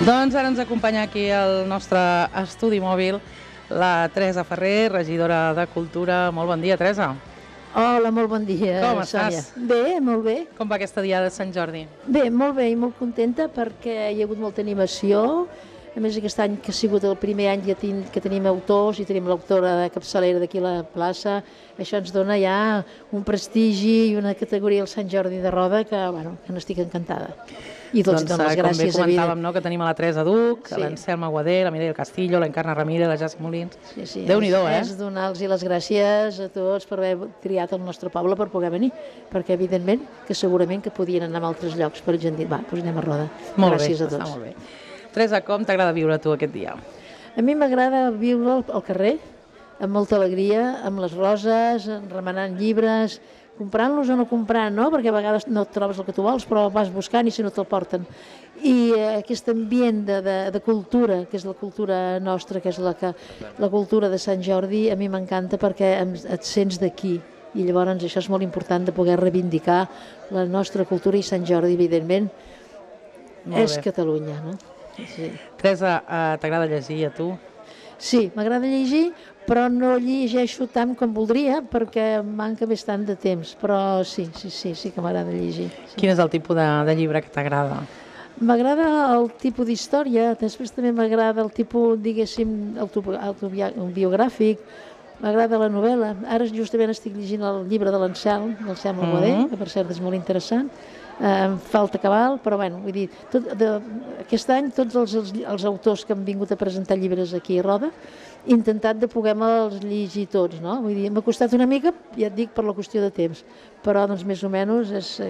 Doncs ara ens acompanya aquí al nostre estudi mòbil la Teresa Ferrer, regidora de Cultura. Molt bon dia, Teresa. Hola, molt bon dia, Com Sònia. estàs? Bé, molt bé. Com va aquesta diada de Sant Jordi? Bé, molt bé i molt contenta perquè hi ha hagut molta animació. A més, aquest any, que ha sigut el primer any que tenim autors i tenim l'autora de capçalera d'aquí a la plaça, això ens dona ja un prestigi i una categoria al Sant Jordi de Roda que, bueno, que n'estic encantada. I tots dono les gràcies. Com bé comentàvem, no?, que tenim a la Teresa Duc, Sí. l'Anselma Guadé, la Mireia Castillo, l'Encarna Ramírez, la Jassi Molins. Sí, Déu-n'hi-do, és donar-los les gràcies a tots per haver triat el nostre poble per poder venir, perquè evidentment que segurament que podien anar a altres llocs, però ens han dit, va, doncs anem a Roda. Molt Gràcies bé, a tots. està molt bé. Teresa, com t'agrada viure tu aquest dia? A mi m'agrada viure al carrer, amb molta alegria, amb les roses, remenant llibres, comprant-los o no comprant, no? Perquè a vegades no et trobes el que tu vols, però vas buscant i si no te'l porten. I aquest ambient de cultura, que és la cultura nostra, que és la cultura de Sant Jordi, a mi m'encanta perquè et sents d'aquí. I llavors això és molt important de poder reivindicar la nostra cultura i Sant Jordi, evidentment, és Catalunya, no? Sí. Teresa, t'agrada llegir a tu? Sí, m'agrada llegir, però no llegeixo tant com voldria perquè manca bastant de temps, però sí que m'agrada llegir. Sí. Quin és el tipus de llibre que t'agrada? M'agrada el tipus d'història, després també m'agrada el tipus, diguéssim, autobiogràfic, m'agrada la novel·la. Ara justament estic llegint el llibre de l'Anselm Guadé, que per cert és molt interessant. Em falta cabal, però bueno, vull dir, aquest any tots els autors que han vingut a presentar llibres aquí a Roda he intentat de poder-me'ls llegir tots, no? Vull dir, m'ha costat una mica, ja et dic, per la qüestió de temps, però doncs més o menys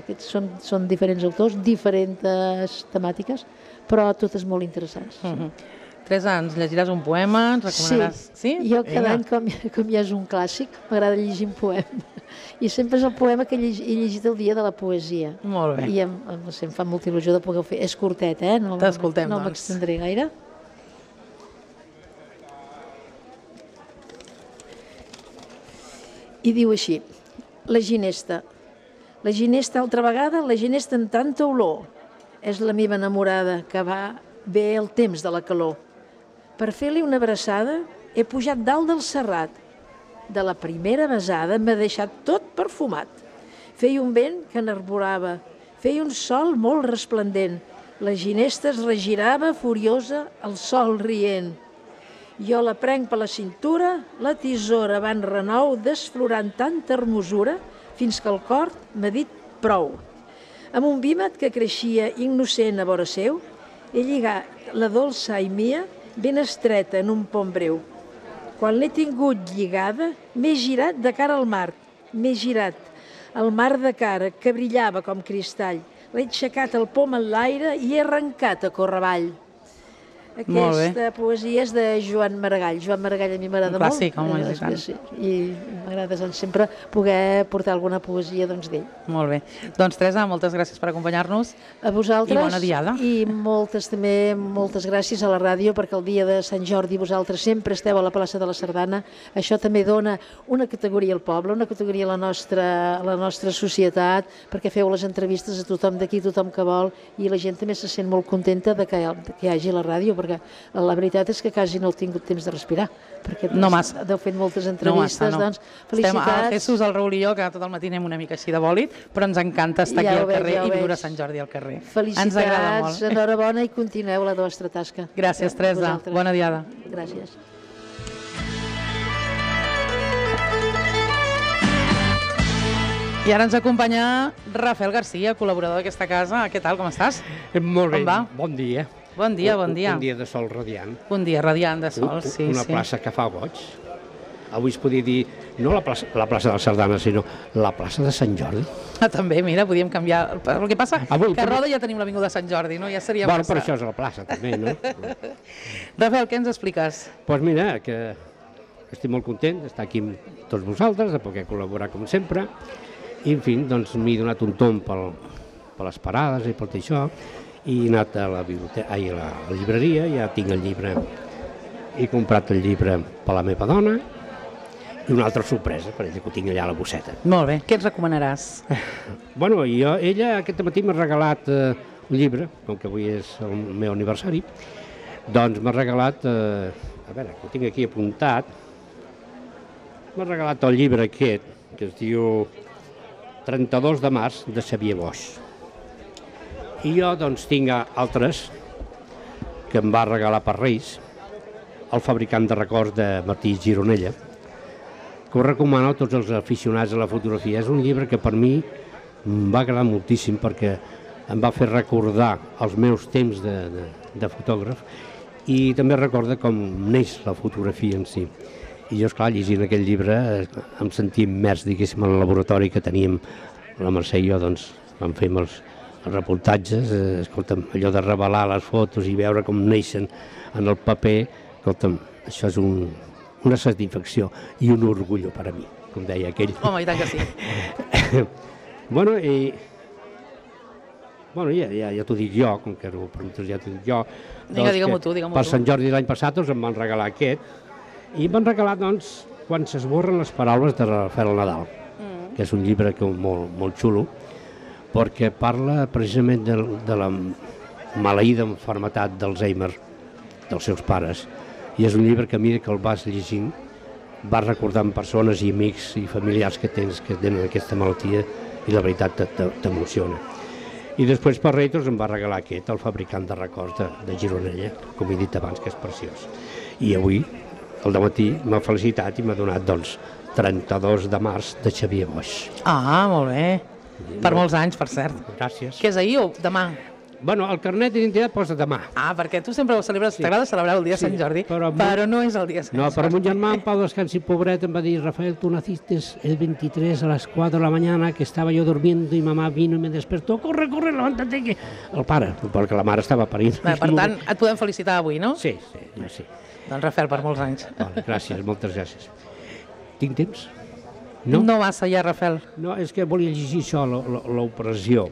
són diferents autors, diferents temàtiques, però totes molt interessants. Teresa, ens llegiràs un poema, ens recomanaràs... Sí, jo cada any, com ja és un clàssic, m'agrada llegir un poema. I sempre és el poema que he llegit el dia de la poesia. Molt bé. I em fa molta il·lusió de poder fer. És curtet, T'escoltem, no doncs. m'extendré gaire. I diu així, la ginesta. La ginesta altra vegada, la ginesta amb tanta olor. És la meva enamorada, que va bé el temps de la calor. Per fer-li una abraçada he pujat dalt del serrat. De la primera besada m'ha deixat tot perfumat. Feia un vent que n'arborava, feia un sol molt resplendent. La ginesta es regirava furiosa, el sol rient. Jo la prenc per la cintura, la tisora va en renou desflorant tanta hermosura fins que el cor m'ha dit prou. Amb un vímet que creixia innocent a vora seu, he lligat la dolça mia ben estreta en un pom breu. Quan l'he tingut lligada, m'he girat de cara al mar, m'he girat al mar de cara, que brillava com cristall. L'he aixecat el pom en l'aire i he arrencat a córrer avall. Aquesta poesia és de Joan Maragall. Joan Maragall a mi m'agrada molt. Clàssic, home, i tant. Sí, i m'agrada sempre poder portar alguna poesia d'ell. Molt bé. Doncs Teresa, moltes gràcies per acompanyar-nos. A vosaltres. I bona diada. I moltes gràcies a la ràdio, perquè el dia de Sant Jordi vosaltres sempre esteu a la plaça de la Sardana. Això també dona una categoria al poble, una categoria a la nostra societat, perquè feu les entrevistes a tothom d'aquí, tothom que vol, i la gent també se sent molt contenta de que hi hagi la ràdio, perquè la veritat és que quasi no heu tingut temps de respirar, perquè heu fet moltes entrevistes, doncs felicitats. Estem a Jesús, el Raül i jo, que tot el matí anem una mica així de bòlit, però ens encanta estar aquí al carrer i viure Sant Jordi al carrer. Felicitats, enhorabona i continueu la vostra tasca. Gràcies, Teresa. Bona diada. Gràcies. I ara ens acompanya Rafael Garcia, col·laborador d'aquesta casa. Què tal, com estàs? Molt bé, Com va? bon dia. Bon dia, bon dia. Un dia de sol radiant. Un dia radiant de sol, sí. Una plaça que fa goig. Avui es podia dir, no la plaça de la Sardana, sinó la plaça de Sant Jordi. També, mira, podíem canviar. El que passa que a Roda ja tenim l'Avinguda de Sant Jordi, no? Ja seria massa. Bueno, però això és la plaça, també, no? Rafael, què ens expliques? Doncs mira, que estic molt content d'estar aquí amb tots vosaltres, de poder col·laborar com sempre. I, en fi, doncs m'he donat un tomb per les parades i per tot això, i he anat a la llibreria, ja tinc el llibre, he comprat el llibre per la meva dona, i una altra sorpresa, per ella, que ho tinc allà a la bosseta. Molt bé, què ens recomanaràs? Bueno, ella aquest matí m'ha regalat un llibre, com que avui és el meu aniversari, doncs m'ha regalat, a veure, que ho tinc aquí apuntat, m'ha regalat el llibre aquest, que es diu 32 de març, de Xavier Boix. I jo, doncs, tinc altres que em va regalar per Reis, el fabricant de records de Martí Gironella, que ho recomano a tots els aficionats a la fotografia. És un llibre que per mi em va agradar moltíssim perquè em va fer recordar els meus temps de fotògraf i també recorda com neix la fotografia en si. I jo, esclar, llegint aquell llibre em sentia immers, diguéssim, en el laboratori que teníem. La Mercè i jo, doncs, vam fer els reportatges, escolta'm, allò de revelar les fotos i veure com neixen en el paper, escolta'm, això és una satisfacció i un orgull per a mi, com deia aquell. Home, i tant que sí. Bueno, ja t'ho dic jo, com que no ho preguntes, ja t'ho dic jo. Vinga, digue-m'ho tu, digue-m'ho tu. Per Sant Jordi l'any passat doncs, em van regalar aquest, i em van regalar, doncs, Quan s'esborren les paraules de Rafael Nadal, que és un llibre molt xulo, perquè parla precisament de la maleïda malaltia d'Alzheimer dels seus pares. I és un llibre que a mi, que el vas llegint, vas recordant persones i amics i familiars que tenen aquesta malaltia i la veritat t'emociona. I després per Reis em va regalar aquest, el fabricant de records de Gironella, com he dit abans, que és preciós. I avui, al dematí, m'ha felicitat i m'ha donat, doncs, 32 de març de Xavier Boix. Ah, molt bé. Per molts anys, per cert. Gràcies. Que és ahir o demà? Bueno, el carnet d'identitat posa demà. Ah, perquè tu sempre ho celebres, t'agrada celebrar el dia de Sant Jordi, però no és el dia de Sant Jordi. No, però mon germà, en Pau Descansi, pobret, em va dir: Rafael, tú naciste el 23 a las 4 de la mañana, que estaba yo durmiendo y mamá vino y me despertó. Corre, corre, levántate, que... El pare, perquè la mare estava parint. Bé, per tant, et podem felicitar avui, no? Sí, jo sí. Doncs Rafael, per molts anys. Vale, gràcies, moltes gràcies. Tinc temps? No massa ja, Rafael. No, és que volia llegir això, l'operació.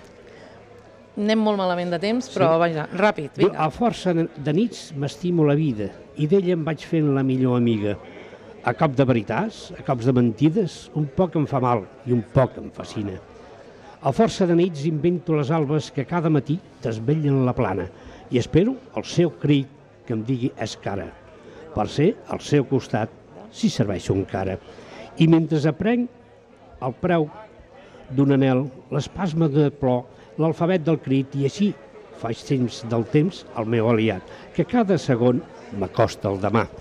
Anem molt malament de temps, però vaja, ràpid, vinga. A força de nits m'estimo la vida i d'ella em vaig fent la millor amiga. A cop de veritats, a cops de mentides, un poc em fa mal i un poc em fascina. A força de nits invento les albes que cada matí t'esvellen la plana i espero el seu crit que em digui és cara, per ser al seu costat si serveixo encara. I mentre aprenc el preu d'un anel, l'espasme de plor, l'alfabet del crit, i així faig temps del temps el meu aliat, que cada segon m'acosta el demà.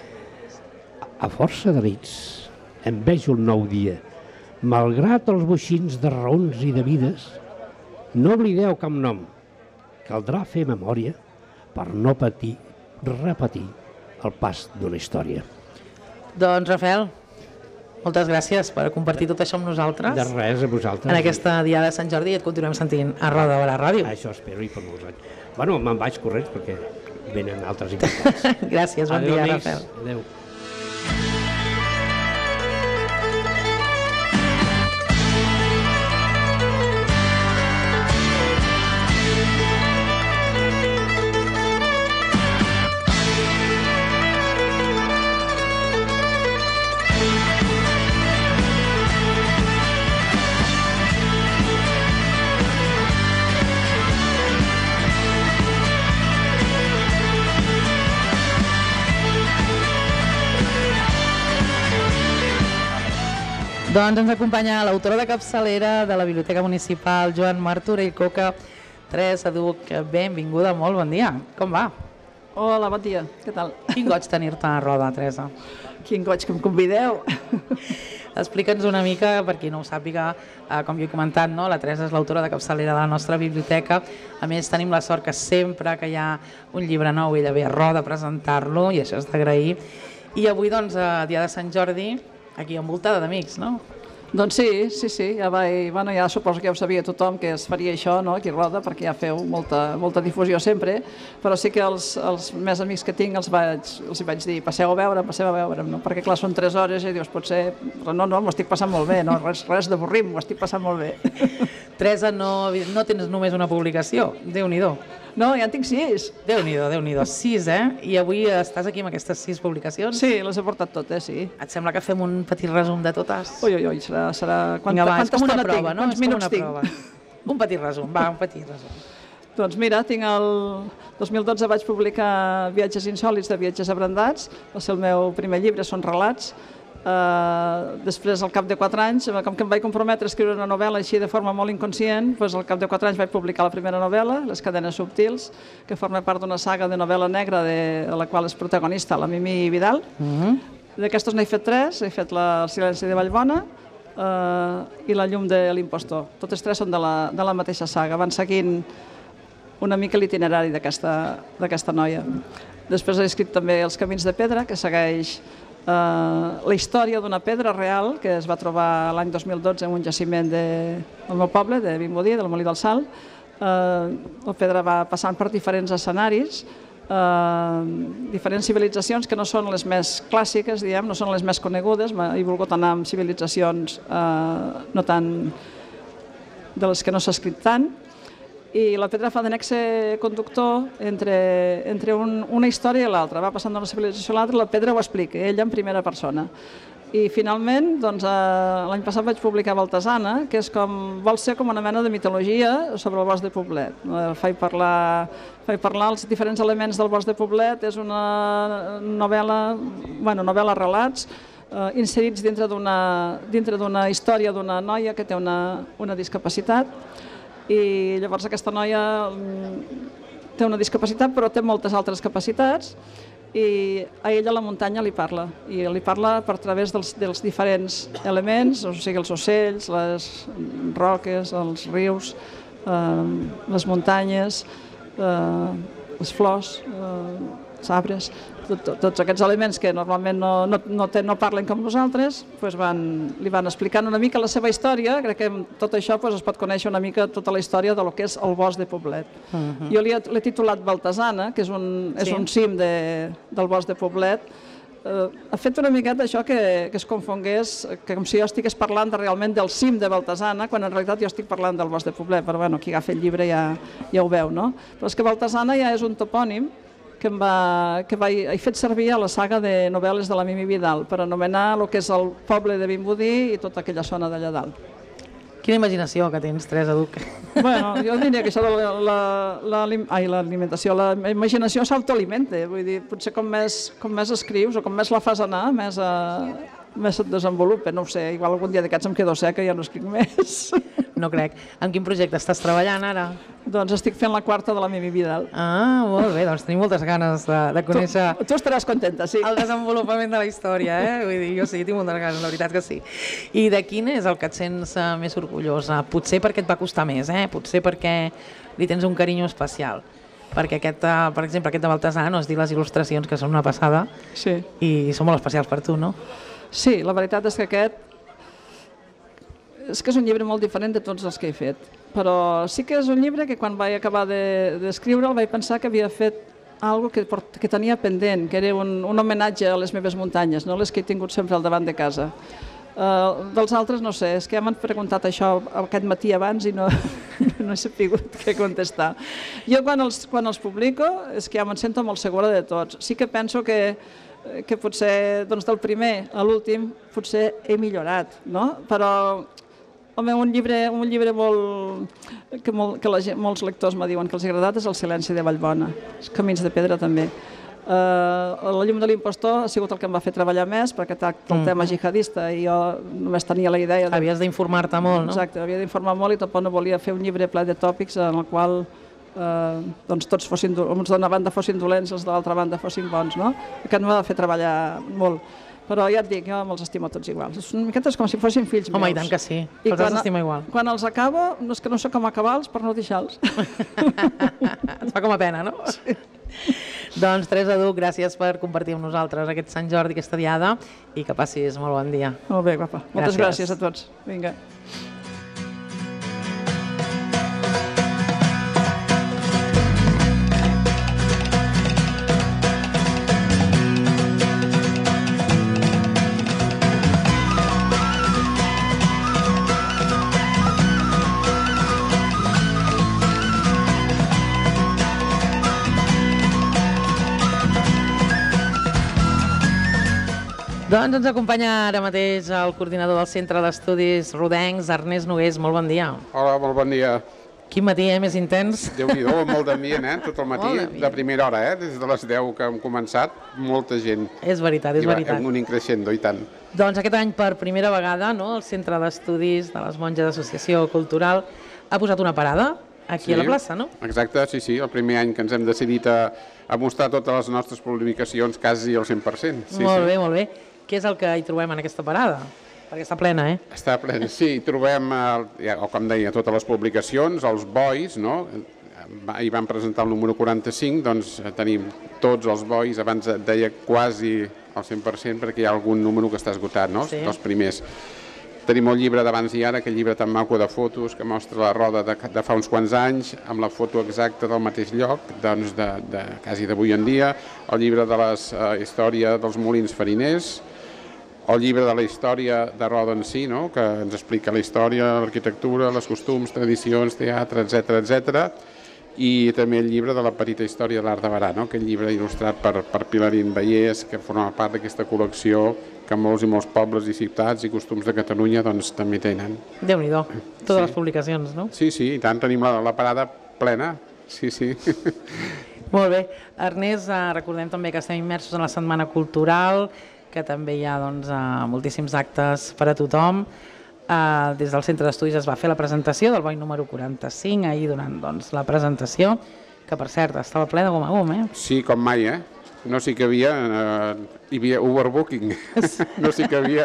A força de nits em vejo el nou dia, malgrat els boixins de raons i de vides, no oblideu cap nom, caldrà fer memòria per no patir, repetir el pas d'una història. Doncs, Rafael, moltes gràcies per compartir tot això amb nosaltres. De res, a vosaltres. En aquesta diada de Sant Jordi, i et continuem sentint a Roda de la Ràdio. Això espero i per molts anys. Bueno, me'n vaig corrents perquè venen altres invitats. Gràcies, bon dia, Rafael. Adéu. Doncs ens acompanya l'autora de capçalera de la Biblioteca Municipal, Joan Martorell Coca. Teresa Duc, benvinguda, molt bon dia. Com va? Hola, bon dia, què tal? Quin goig tenir-te a Roda, Teresa. Quin goig que em convideu. Explica'ns una mica, per qui no ho sàpiga, com jo he comentat, no? La Teresa és l'autora de capçalera de la nostra biblioteca. A més, tenim la sort que sempre que hi ha un llibre nou ella ve a Roda a presentar-lo, i això és d'agrair. I avui, doncs, a dia de Sant Jordi, aquí envoltada d'amics, no? Doncs sí, ja suposo que ja ho sabia tothom que es faria això, no? Aquí a Roda, perquè ja feu molta difusió sempre, però sí que els més amics que tinc els vaig dir, passeu a veure'm, no? Perquè clar, són 3 hores i dius, potser, però no, m'ho estic passant molt bé, no? Res d'avorrir, m'ho estic passant molt bé. Teresa, no tens només una publicació, Déu-n'hi-do. No, ja en tinc 6. Déu-n'hi-do, 6, I avui estàs aquí amb aquestes 6 publicacions? Sí, les he portat totes, sí. Et sembla que fem un petit resum de totes? Ui, serà... Vinga, va, és com una prova, no? Quants minuts tinc? Un petit resum, va, un petit resum. Doncs mira, el 2012 vaig publicar Viatges insòlits de viatges abrandats, va ser el meu primer llibre, són relats. Després, al cap de 4 anys, com que em vaig comprometre a escriure una novel·la així de forma molt inconscient, doncs al cap de 4 anys vaig publicar la primera novel·la, Les cadenes subtils, que forma part d'una saga de novel·la negra de la qual és protagonista la Mimi Vidal. D'aquestos n'he fet 3, he fet El silenci de Vallbona i La llum de l'impostor. Totes 3 són de la mateixa saga, van seguint una mica l'itinerari d'aquesta noia. Després he escrit també Els camins de pedra, que segueix la història d'una pedra real que es va trobar l'any 2012 en un jaciment del meu poble, de Vimbodí, del Molí del Sal. La pedra va passant per diferents escenaris, diferents civilitzacions que no són les més clàssiques, diguem, no són les més conegudes. He volgut anar amb civilitzacions no tan de les que no s'ha escrit tant. I la pedra fa de nexe conductor entre una història i l'altra. Va passant d'una civilització a l'altra, la pedra ho explica, ella en primera persona. I finalment, l'any passat vaig publicar Baltasana, que vol ser com una mena de mitologia sobre el bosc de Poblet. Faig parlar els diferents elements del bosc de Poblet, és una novel·la relats, inserits dintre d'una història d'una noia que té una discapacitat. I llavors aquesta noia té una discapacitat però té moltes altres capacitats i a ella la muntanya li parla, i li parla per través dels diferents elements, o sigui els ocells, les roques, els rius, les muntanyes, les flors, els arbres, tots aquests elements que normalment no parlen com nosaltres, li van explicant una mica la seva història. Crec que amb tot això es pot conèixer una mica tota la història del que és el bosc de Poblet. Jo l'he titulat Baltasana, que és un cim del bosc de Poblet. Ha fet una miqueta això que es confongués, que com si jo estigués parlant realment del cim de Baltasana, quan en realitat jo estic parlant del bosc de Poblet, però qui agafa el llibre ja ho veu, no? Però és que Baltasana ja és un topònim que he fet servir a la saga de novel·les de la Mimi Vidal per anomenar el que és el poble de Vimbodí i tota aquella zona d'allà dalt. Quina imaginació que tens, Teresa Duc. Bueno, jo diria que això de l'alimentació, la imaginació s'autoalimenta, vull dir, potser com més escrius o com més la fas anar, més et desenvolupa, no ho sé, igual algun dia d'aquests em quedo seca i ja no escric més. No crec. En quin projecte estàs treballant ara? Doncs estic fent la 4ª de la Mimi Vidal. Ah, molt bé, doncs tenim moltes ganes de conèixer... Tu estaràs contenta, sí. El desenvolupament de la història, Vull dir, jo sí, tinc moltes ganes, la veritat que sí. I de quin és el que et sents més orgullosa? Potser perquè et va costar més, Potser perquè li tens un carinyo especial. Perquè per exemple, aquest de Baltasar, no has dit les il·lustracions, que són una passada, sí. I són molt especials per tu, no? Sí, la veritat és que és un llibre molt diferent de tots els que he fet, però sí que és un llibre que quan vaig acabar d'escriure'l vaig pensar que havia fet algo que tenia pendent, que era un homenatge a les meves muntanyes, no les que he tingut sempre al davant de casa. Dels altres no sé, és que ja m'han preguntat això aquest matí abans i no he sabut què contestar. Jo quan els publico és que ja me'n sento molt segura de tots. Sí que penso que potser del primer a l'últim potser he millorat, no? Però home, un llibre que molts lectors me diuen que els ha agradat és El silenci de Vallbona, Els camins de pedra també. La llum de l'impostor ha sigut el que em va fer treballar més perquè tracta el tema jihadista i jo només tenia la idea... Havies d'informar-te molt, no? Exacte, havia d'informar molt i tampoc no volia fer un llibre ple de tòpics en el qual tots fossin, els d'una banda fossin dolents i els de l'altra banda fossin bons, no? Aquest m'ha de fer treballar molt. Però ja et dic, jo me'ls estimo tots iguals. És una miqueta com si fossin fills meus. Home, i tant que sí, els has d'estimar igual. Quan els acabo, no és que no sé com acabar-los per no deixar-los. Et fa com a pena, no? Sí. Doncs Teresa Duc, gràcies per compartir amb nosaltres aquest Sant Jordi, aquesta diada, i que passis molt bon dia. Molt bé, guapa. Moltes gràcies a tots. Vinga. Doncs ens acompanya ara mateix el coordinador del Centre d'Estudis Rodencs, Ernest Nogués. Molt bon dia. Hola, molt bon dia. Quin matí, més intens. Déu-n'hi-do, molt d'ambient, tot el matí, de primera hora, des de les 10 que hem començat, molta gent. És veritat, és veritat. I va un increixendo, i tant. Doncs aquest any, per primera vegada, el Centre d'Estudis de les Monges d'Associació Cultural ha posat una parada aquí a la plaça, no? Exacte, sí, el primer any que ens hem decidit a mostrar totes les nostres publicacions quasi al 100%. Molt bé, molt bé. Què és el que hi trobem en aquesta parada? Perquè està plena, Està plena, sí. Trobem, com deia, totes les publicacions, els bois, no? Hi vam presentar el número 45, doncs tenim tots els bois, abans deia quasi al 100%, perquè hi ha algun número que està esgotat, no? Els primers. Tenim el llibre d'abans i ara, aquell llibre tan maco de fotos que mostra la roda de fa uns quants anys, amb la foto exacta del mateix lloc, doncs quasi d'avui en dia, el llibre de la història dels molins fariners, el llibre de la història de Roda en si, que ens explica la història, l'arquitectura, les costums, tradicions, teatre, etc. I també el llibre de la petita història de l'art de Berà, aquell llibre il·lustrat per Pilarín Vallès, que forma part d'aquesta col·lecció que molts i molts pobles i ciutats i costums de Catalunya doncs, també tenen. Déu-n'hi-do, totes les publicacions, no? Sí, i tant, tenim la parada plena, sí. Molt bé. Ernest, recordem també que estem immersos en la Setmana Cultural, que també hi ha moltíssims actes per a tothom. Des del Centre d'Estudis es va fer la presentació del boi número 45, ahir durant la presentació, que per cert estava ple de gom a gom, Sí, com mai, no s'hi cabia, hi havia overbooking, no s'hi cabia,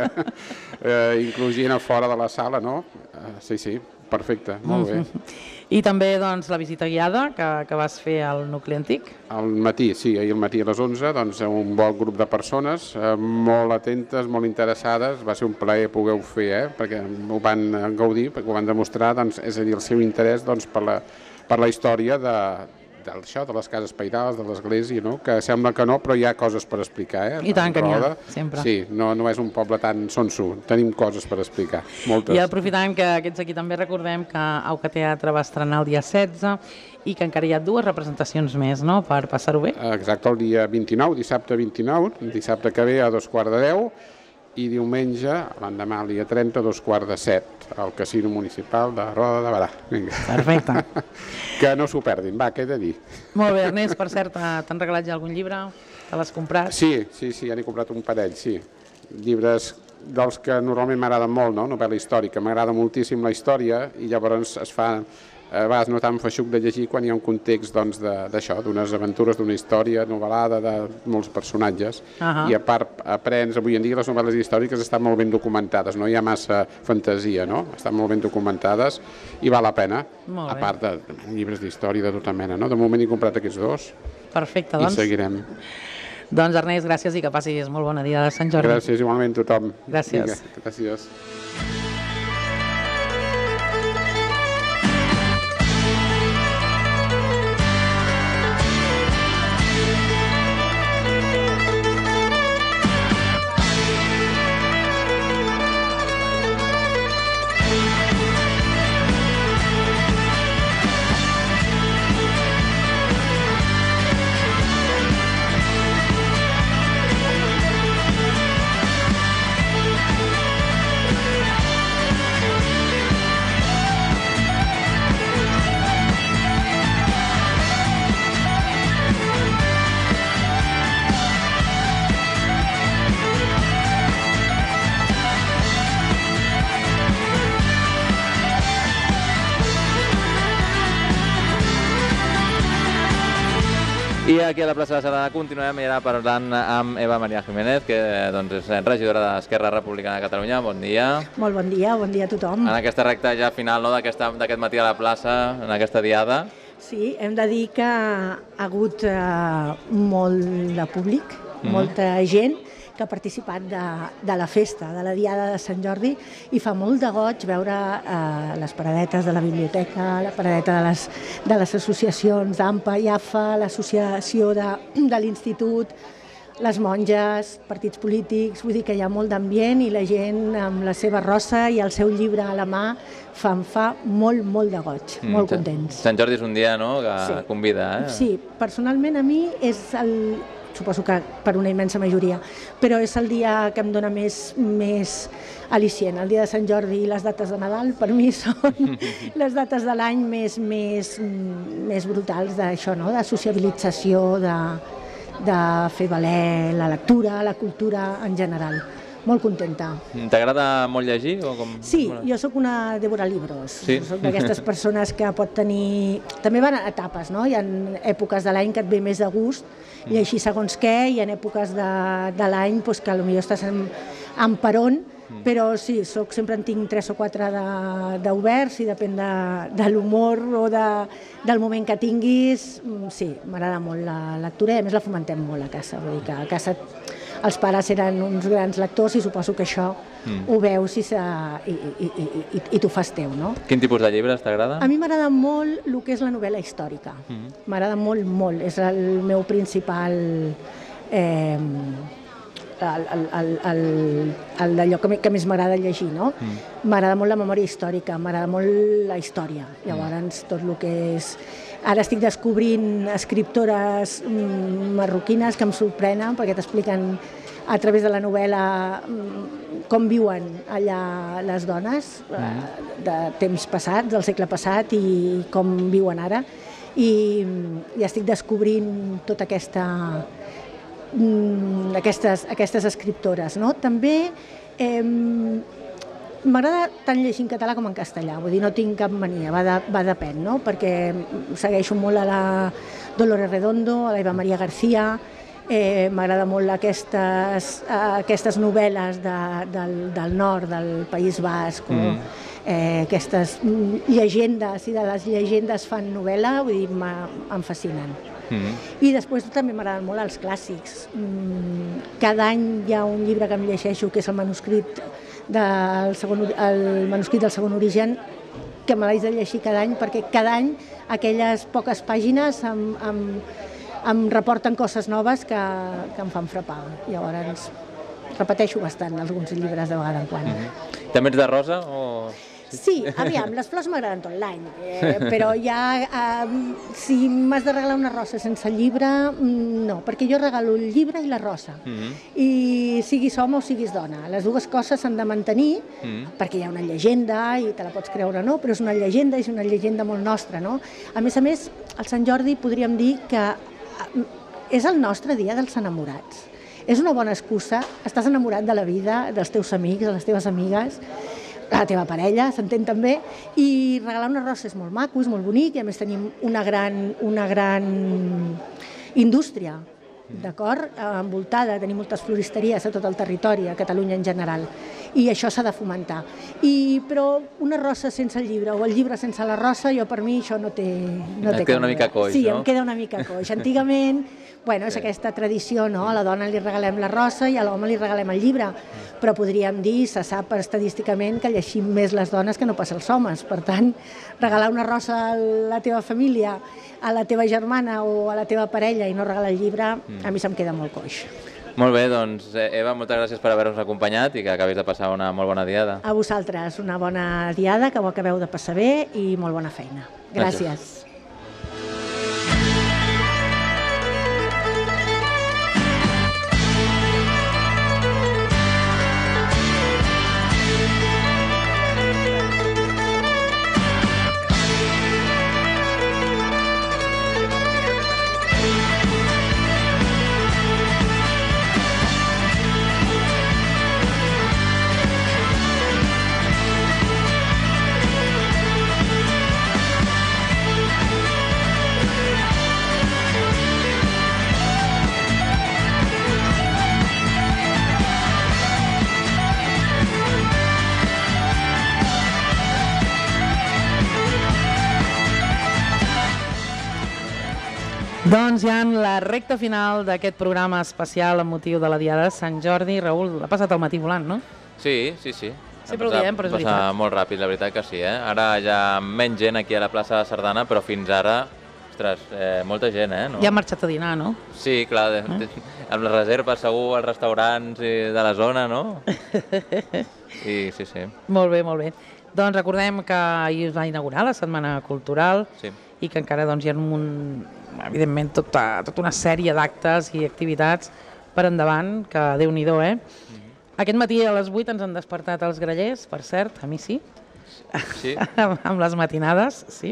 inclús gent a fora de la sala, no? Sí, perfecte, molt bé. I també la visita guiada que vas fer al nucli antic? Al matí, sí, ahir al matí a les 11, doncs un bon grup de persones, molt atentes, molt interessades, va ser un plaer poder-ho fer, perquè ho van gaudir, perquè ho van demostrar, és a dir, el seu interès per la història de les cases pairals, de l'església, que sembla que no, però hi ha coses per explicar. I tant que n'hi ha, sempre. Sí, no és un poble tan sonso, tenim coses per explicar, moltes. I aprofitant que aquests aquí també recordem que Auca Teatre va estrenar el dia 16 i que encara hi ha 2 representacions més, no?, per passar-ho bé. Exacte, el dia 29, dissabte 29, dissabte que ve a 2:15, i diumenge, l'endemà, el dia 30, 2:15, al Casino Municipal de Roda de Berà. Perfecte. Que no s'ho perdin, què he de dir? Molt bé, Ernest, per cert, t'han regalat ja algun llibre? Te l'has comprat? Sí, ja n'he comprat un parell, sí. Llibres dels que normalment m'agraden molt, novel·la històrica. M'agrada moltíssim la història i llavors es fa a vegades no tan feixuc de llegir quan hi ha un context d'això, d'unes aventures, d'una història novel·lada, de molts personatges. I a part, aprens, avui en dia les novel·les històriques estan molt ben documentades, no hi ha massa fantasia, estan molt ben documentades i val la pena, a part de llibres d'història de tota mena. De moment he comprat aquests 2. Perfecte, doncs. I seguirem. Doncs Ernest, gràcies i que passis molt bona dia de Sant Jordi. Gràcies, igualment tothom. Gràcies. Gràcies. I aquí a la plaça de Sardanà continuem ara parlant amb Eva Maria Jiménez, que és regidora d'Esquerra Republicana de Catalunya. Bon dia. Molt bon dia a tothom. En aquesta recta ja final d'aquest matí a la plaça, en aquesta diada. Sí, hem de dir que ha hagut molt de públic, molta gent que ha participat de la festa, de la Diada de Sant Jordi, i fa molt de goig veure les paradetes de la biblioteca, la paradeta de les associacions d'AMPA i AFA, l'associació de l'Institut, les monges, partits polítics, vull dir que hi ha molt d'ambient i la gent amb la seva rossa i el seu llibre a la mà fa molt de goig, molt contents. Sant Jordi és un dia que convida, Sí, personalment a mi és suposo que per una immensa majoria, però és el dia que em dona més al·licient. El dia de Sant Jordi i les dates de Nadal per mi són les dates de l'any més brutals d'això, no? De sociabilització, de fer valer la lectura, la cultura en general. Molt contenta. T'agrada molt llegir? O com... Sí, jo sóc una devora libros. Sí? Soc d'aquestes persones que pot tenir... També van a etapes, no? Hi ha èpoques de l'any que et ve més de gust llegir segons què, i hi ha èpoques de l'any que potser estàs en peron, però sí, sempre en tinc 3 o 4 d'oberts i depèn de l'humor o del moment que tinguis. Sí, m'agrada molt la lectura i a més la fomentem molt a casa. Vull dir que a casa els pares eren uns grans lectors i suposo que això ho veus i t'ho fas teu, no? Quin tipus de llibres t'agrada? A mi m'agrada molt el que és la novel·la històrica. M'agrada molt, molt. És el meu principal... d'allò que més m'agrada llegir, no? M'agrada molt la memòria històrica, m'agrada molt la història. Llavors, tot el que és... Ara estic descobrint escriptores marroquines que em sorprenen perquè t'expliquen a través de la novel·la com viuen allà les dones de temps passats, del segle passat, i com viuen ara. I estic descobrint tota aquestes escriptores, no? També m'agrada tant llegir en català com en castellà, vull dir, no tinc cap mania, va depèn, no? Perquè segueixo molt a la Dolores Redondo, a la Eva Maria García, m'agrada molt aquestes novel·les del nord, del País Basc, aquestes llegendes, i de les llegendes fan novel·la, vull dir, em fascinen. I després també m'agraden molt els clàssics. Cada any hi ha un llibre que em llegeixo, que és el manuscrit del segon origen, que me l'haig de llegir cada any, perquè cada any aquelles poques pàgines em reporten coses noves que em fan frapar. Llavors repeteixo bastant alguns llibres de vegada en quan. També ets de rosa o...? Sí, aviam, les flors m'agraden tot l'any, però ja, si m'has de regalar una rosa sense llibre, no, perquè jo regalo el llibre i la rosa. I siguis home o siguis dona, les dues coses s'han de mantenir, perquè hi ha una llegenda i te la pots creure o no, però és una llegenda, és una llegenda molt nostra, no? A més, el Sant Jordi podríem dir que és el nostre dia dels enamorats. És una bona excusa, estàs enamorat de la vida, dels teus amics, de les teves amigues, la teva parella, s'entén també, i regalar una rosa és molt maco, és molt bonic, i a més tenim una gran indústria, d'acord? Envoltada, tenim moltes floristeries a tot el territori, a Catalunya en general, i això s'ha de fomentar. Però una rosa sense el llibre o el llibre sense la rosa, per mi això no té... Et queda una mica coix, no? Sí, em queda una mica coix. Antigament, és aquesta tradició, no? A la dona li regalem la rosa i a l'home li regalem el llibre, però podríem dir, se sap estadísticament que llegim més les dones que no pas els homes. Per tant, regalar una rosa a la teva família, a la teva germana o a la teva parella i no regalar el llibre, a mi se'm queda molt coix. Molt bé, doncs, Eva, moltes gràcies per haver-nos acompanyat i que acabis de passar una molt bona diada. A vosaltres, una bona diada, que ho acabeu de passar bé i molt bona feina. Gràcies. Doncs ja en la recta final d'aquest programa especial amb motiu de la Diada de Sant Jordi, Raül, l'ha passat el matí volant, no? Sí. Sempre ho diem, però és veritat. Passa molt ràpid, la veritat que sí, eh? Ara hi ha menys gent aquí a la plaça de Sardana, però fins ara, ostres, molta gent, no? Ja ha marxat a dinar, no? Sí, clar, amb les reserves segur als restaurants de la zona, no? Sí. Molt bé. Doncs recordem que ahir es va inaugurar la Setmana Cultural i que encara hi ha evidentment, tota una sèrie d'actes i activitats per endavant, que Déu-n'hi-do, Aquest matí a les 8 ens han despertat els grallers, per cert, a mi sí, amb les matinades, sí.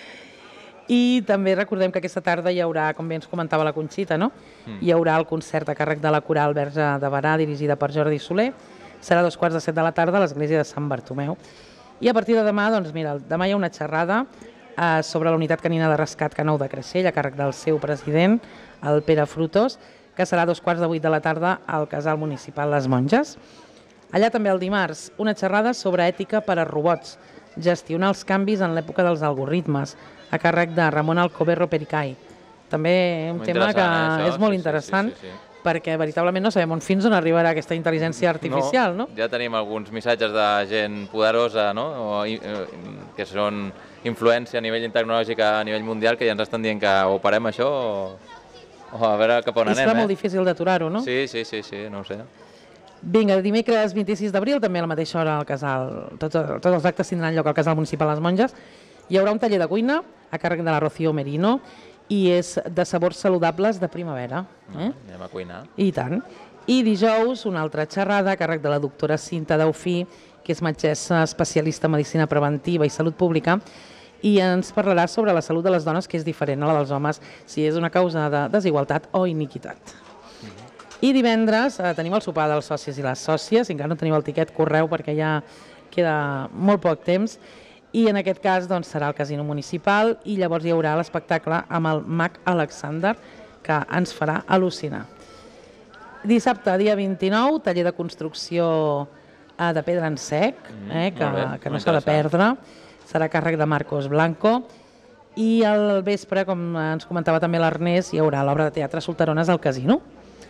I també recordem que aquesta tarda hi haurà, com bé ens comentava la Conxita, no? Hi haurà el concert a càrrec de la Coral Verge de Berà, dirigida per Jordi Soler. Serà a 2:15 de la tarda a l'església de Sant Bartomeu. I a partir de demà, doncs mira, demà hi ha una xerrada sobre la unitat canina de rescat Canou de Creixell, a càrrec del seu president, el Pere Frutos, que serà a 7:15 de la tarda al Casal Municipal Les Monges. Allà també el dimarts, una xerrada sobre ètica per a robots, gestionar els canvis en l'època dels algoritmes, a càrrec de Ramon Alcoberro Pericay. També un tema que és molt interessant, perquè veritablement no sabem fins on arribarà aquesta intel·ligència artificial, no? Ja tenim alguns missatges de gent poderosa, no? Que són influència a nivell tecnològic a nivell mundial, que ja ens estan dient que o parem això o a veure cap on anem. És molt difícil d'aturar-ho, no? Sí, no ho sé. Vinga, dimecres 26 d'abril, també a la mateixa hora al casal. Tots els actes tindran lloc al Casal Municipal Les Monges. Hi haurà un taller de cuina a càrrec de la Rocío Merino i és de sabors saludables de primavera. Anem a cuinar. I tant. I dijous una altra xerrada a càrrec de la doctora Cinta Daufí, que és metgessa especialista en medicina preventiva i salut pública, i ens parlarà sobre la salut de les dones, que és diferent a la dels homes, si és una causa de desigualtat o iniquitat. I divendres tenim el sopar dels socis i les sòcies, encara no teniu el tiquet, correu perquè ja queda molt poc temps, i en aquest cas doncs, serà al Casino Municipal i llavors hi haurà l'espectacle amb el mag Alexander, que ens farà al·lucinar. Dissabte, dia 29, taller de construcció de pedra en sec, que no s'ha de perdre, serà a càrrec de Marcos Blanco, i al vespre, com ens comentava també l'Ernest, hi haurà l'obra de teatre Solterones al Casino.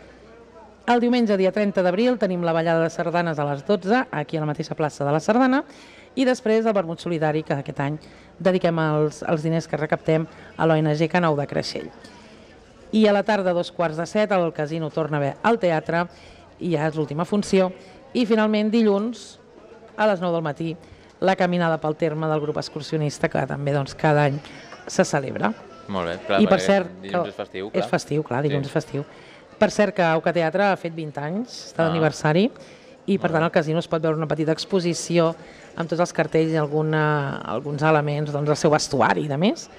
El diumenge, dia 30 d'abril, tenim la ballada de sardanes a les 12, aquí a la mateixa plaça de la Sardana, i després el vermut solidari, que aquest any dediquem els diners que recaptem a l'ONG Canou de Creixell. I a la tarda, 6:45, el Casino torna a haver al teatre, i ja és l'última funció. I finalment, dilluns, a les 9 del matí, la caminada pel terme del grup excursionista, que també cada any se celebra. Molt bé, clar, i per cert, dilluns és festiu, clar. És festiu, clar, dilluns és festiu. Per cert, que Auca Teatre ha fet 20 anys, està d'aniversari, i per tant al Casino es pot veure una petita exposició amb tots els cartells i alguns elements del seu vestuari i de més,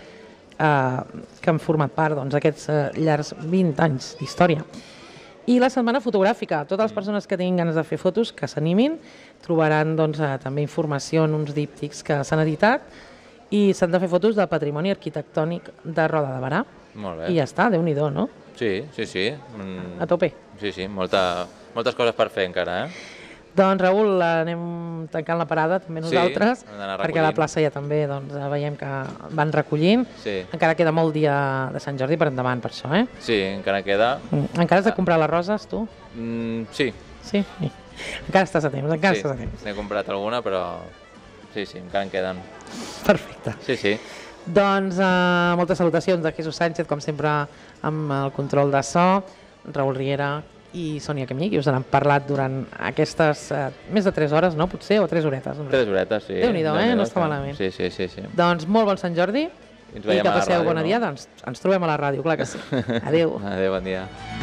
que han format part d'aquests llargs 20 anys d'història. I la setmana fotogràfica, totes les persones que tinguin ganes de fer fotos, que s'animin, trobaran també informació en uns díptics que s'han editat, i s'han de fer fotos del patrimoni arquitectònic de Roda de Berà. Molt bé. I ja està, Déu-n'hi-do, no? Sí. A tope. Sí, moltes coses per fer encara, Doncs, Raül, anem tancant la parada, també nosaltres, perquè a la plaça ja també veiem que van recollint. Encara queda molt dia de Sant Jordi per endavant, per això, Sí, encara queda. Encara has de comprar les roses, tu? Sí. Sí? Encara estàs a temps, estàs a temps. N'he comprat alguna, però sí, encara en queden. Perfecte. Sí. Doncs moltes salutacions de Jesús Sánchez, com sempre, amb el control de so, Raül Riera i Sònia Camí, que us han parlat durant aquestes més de 3 hores, no? Potser, o 3 horetes? 3 horetes, sí. Déu-n'hi-do, no està malament. Sí. Doncs molt bon Sant Jordi i que passeu bon dia. Doncs ens trobem a la ràdio, clar que sí. Adéu. Adéu, bon dia.